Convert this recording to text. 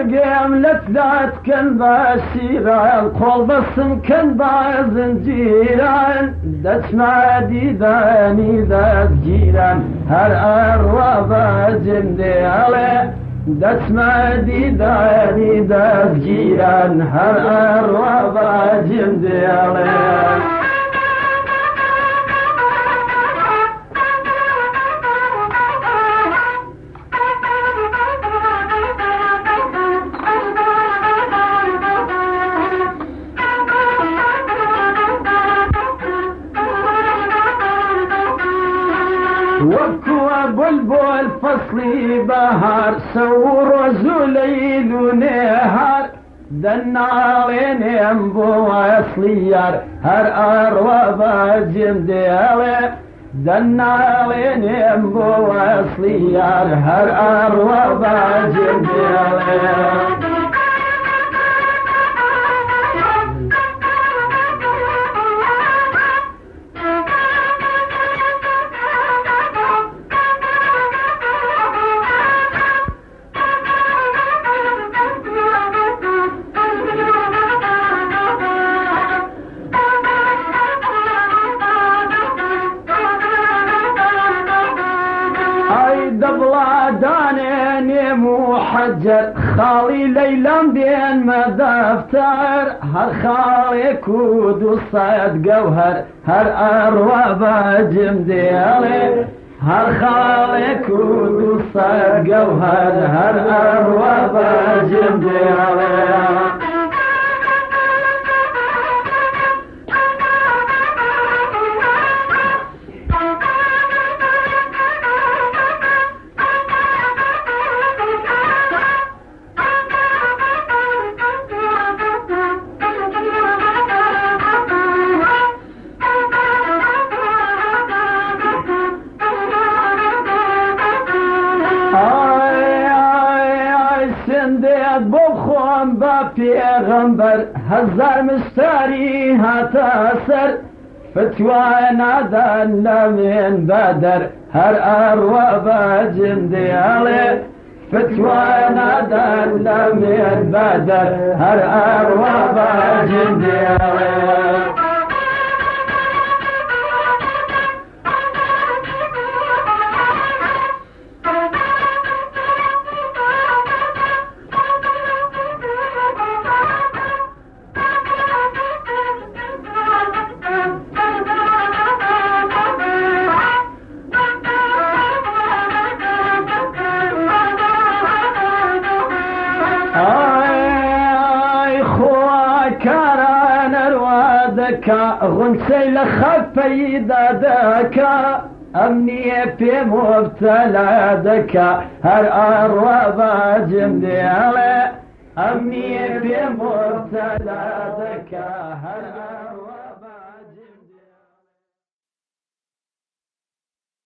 مرقم لتذات كن باشيران قول بسم كن بازنجيران دسمع ديداني ذات جيران هر أروض جندي علي دسمع ديداني ذات جيران هر أروض جندي علي وكوا بلبل فصلي بهار سور زليل ونهار دنالين ينبو اصليار هر اروض جنديالي دنالين ينبو اصليار هر اروض جنديالي دبلا دانين محجر خالي ليلان بين مدفتر هر خالي كود وصيد جوهر هر أروض جمديالي هر خالي كود وصيد جوهر هر أروض جمديالي سندید بخوام با پیغمبر هزار مستری هاتا سر فتوى نادن لمن بدر هر أروض جنديالي فتوى نادن لمن بدر هر أروض جنديالي كاران أروادك غنسي لخفي دادك أمني في مبتلى دك هر أروض جنديالي أمني في مبتلى دك هر